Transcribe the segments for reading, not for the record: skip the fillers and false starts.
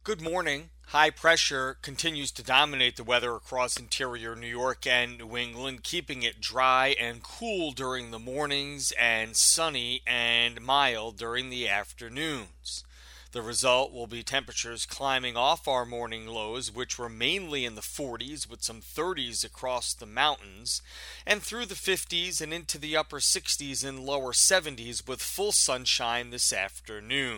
Good morning. High pressure continues to dominate the weather across interior New York and New England, keeping it dry and cool during the mornings and sunny and mild during the afternoons. The result will be temperatures climbing off our morning lows, which were mainly in the 40s with some 30s across the mountains, and through the 50s and into the upper 60s and lower 70s with full sunshine this afternoon.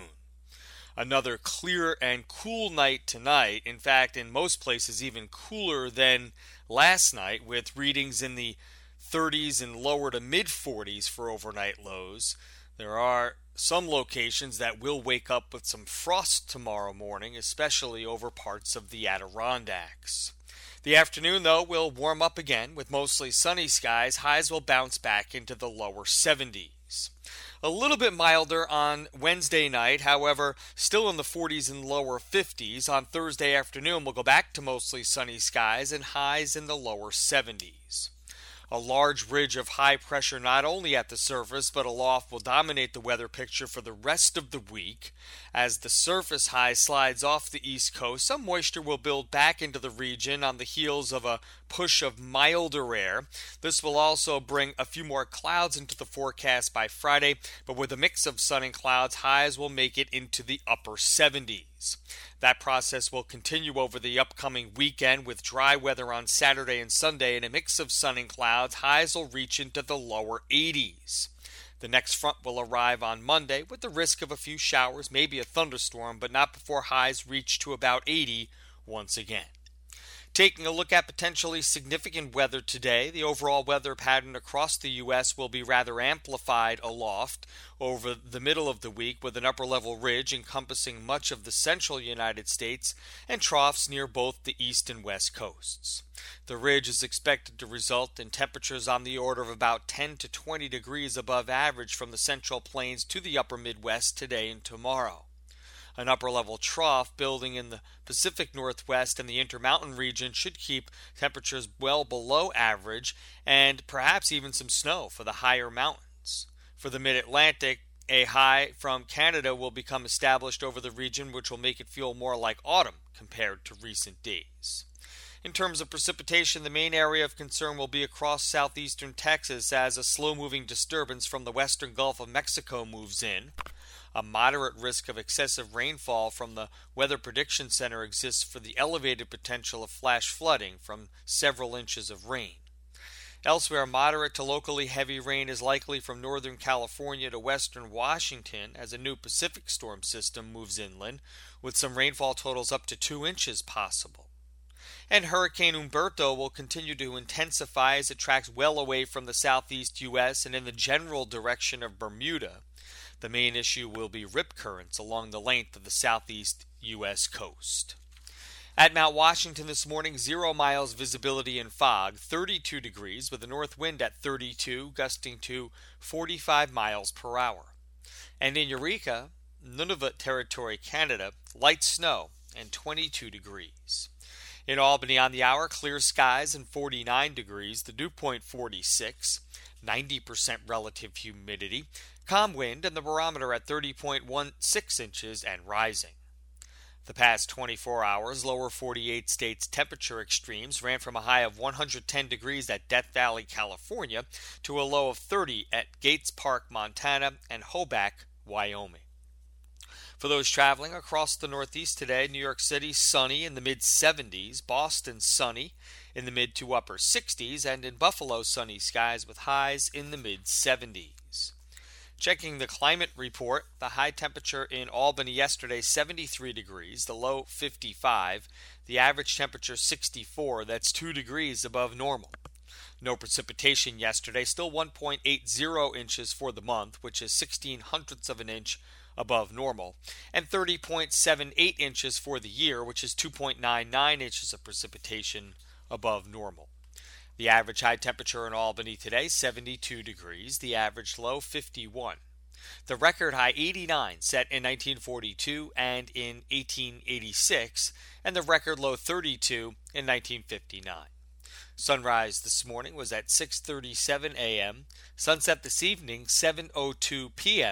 Another clear and cool night tonight. In fact, in most places, even cooler than last night, with readings in the 30s and lower to mid 40s for overnight lows. There are some locations that will wake up with some frost tomorrow morning, especially over parts of the Adirondacks. The afternoon, though, will warm up again with mostly sunny skies. Highs will bounce back into the lower 70s. A little bit milder on Wednesday night, however, still in the 40s and lower 50s. On Thursday afternoon, we'll go back to mostly sunny skies and highs in the lower 70s. A large ridge of high pressure not only at the surface but aloft will dominate the weather picture for the rest of the week. As the surface high slides off the east coast, some moisture will build back into the region on the heels of a push of milder air. This will also bring a few more clouds into the forecast by Friday, but with a mix of sun and clouds, highs will make it into the upper 70s. That process will continue over the upcoming weekend with dry weather on Saturday and Sunday and a mix of sun and clouds. Highs will reach into the lower 80s. The next front will arrive on Monday with the risk of a few showers, maybe a thunderstorm, but not before highs reach to about 80 once again. Taking a look at potentially significant weather today, the overall weather pattern across the U.S. will be rather amplified aloft over the middle of the week with an upper-level ridge encompassing much of the central United States and troughs near both the east and west coasts. The ridge is expected to result in temperatures on the order of about 10 to 20 degrees above average from the central plains to the upper Midwest today and tomorrow. An upper-level trough building in the Pacific Northwest and the Intermountain region should keep temperatures well below average and perhaps even some snow for the higher mountains. For the Mid-Atlantic, a high from Canada will become established over the region, which will make it feel more like autumn compared to recent days. In terms of precipitation, the main area of concern will be across southeastern Texas as a slow-moving disturbance from the western Gulf of Mexico moves in. A moderate risk of excessive rainfall from the Weather Prediction Center exists for the elevated potential of flash flooding from several inches of rain. Elsewhere, moderate to locally heavy rain is likely from northern California to western Washington as a new Pacific storm system moves inland, with some rainfall totals up to 2 inches possible. And Hurricane Humberto will continue to intensify as it tracks well away from the southeast U.S. and in the general direction of Bermuda. The main issue will be rip currents along the length of the southeast U.S. coast. At Mount Washington this morning, 0 miles visibility and fog, 32 degrees with a north wind at 32, gusting to 45 miles per hour. And in Eureka, Nunavut Territory, Canada, light snow and 22 degrees. In Albany on the hour, clear skies and 49 degrees, the dew point 46, 90% relative humidity, calm wind, and the barometer at 30.16 inches and rising. The past 24 hours, lower 48 states' temperature extremes ran from a high of 110 degrees at Death Valley, California, to a low of 30 at Gates Park, Montana, and Hoback, Wyoming. For those traveling across the Northeast today, New York City sunny in the mid-70s, Boston sunny in the mid to upper 60s, and in Buffalo sunny skies with highs in the mid-70s. Checking the climate report, the high temperature in Albany yesterday 73 degrees, the low 55, the average temperature 64, that's 2 degrees above normal. No precipitation yesterday, still 1.80 inches for the month, which is 16/100ths of an inch above normal, and 30.78 inches for the year, which is 2.99 inches of precipitation above normal. The average high temperature in Albany today, 72 degrees, the average low, 51. The record high, 89, set in 1942 and in 1886, and the record low, 32, in 1959. Sunrise this morning was at 6:37 a.m., sunset this evening, 7:02 p.m.,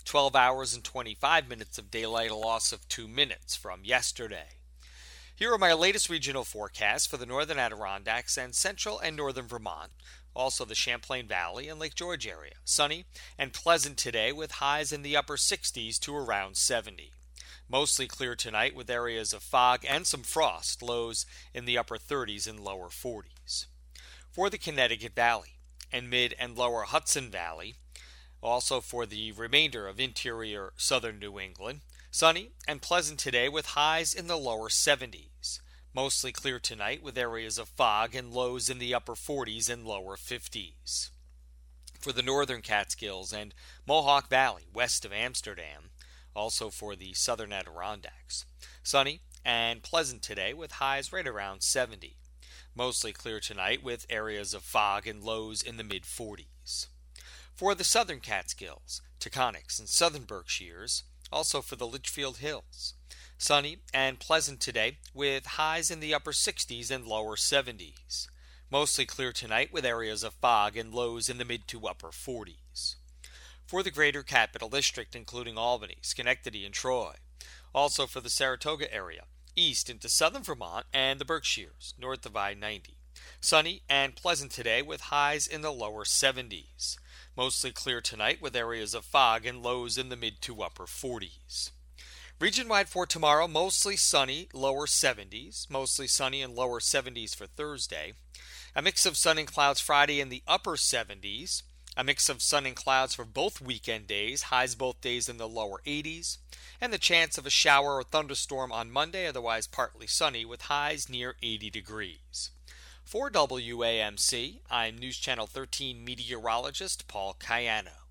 12 hours and 25 minutes of daylight, a loss of 2 minutes from yesterday. Here are my latest regional forecasts for the northern Adirondacks and central and northern Vermont, also the Champlain Valley and Lake George area. Sunny and pleasant today with highs in the upper 60s to around 70. Mostly clear tonight with areas of fog and some frost, lows in the upper 30s and lower 40s. For the Connecticut Valley and mid and lower Hudson Valley, also for the remainder of interior southern New England, sunny and pleasant today with highs in the lower 70s. Mostly clear tonight with areas of fog and lows in the upper 40s and lower 50s. For the northern Catskills and Mohawk Valley west of Amsterdam, also for the southern Adirondacks, sunny and pleasant today with highs right around 70. Mostly clear tonight with areas of fog and lows in the mid-40s. For the southern Catskills, Taconics, and southern Berkshires, also for the Litchfield Hills, sunny and pleasant today with highs in the upper 60s and lower 70s. Mostly clear tonight with areas of fog and lows in the mid to upper 40s. For the greater Capital District, including Albany, Schenectady, and Troy, also for the Saratoga area, east into southern Vermont and the Berkshires, north of I-90. Sunny and pleasant today with highs in the lower 70s. Mostly clear tonight with areas of fog and lows in the mid to upper 40s. Region-wide for tomorrow, mostly sunny, lower 70s. Mostly sunny and lower 70s for Thursday. A mix of sun and clouds Friday in the upper 70s. A mix of sun and clouds for both weekend days, highs both days in the lower 80s, and the chance of a shower or thunderstorm on Monday, otherwise partly sunny, with highs near 80 degrees. For WAMC, I'm News Channel 13 meteorologist Paul Cayano.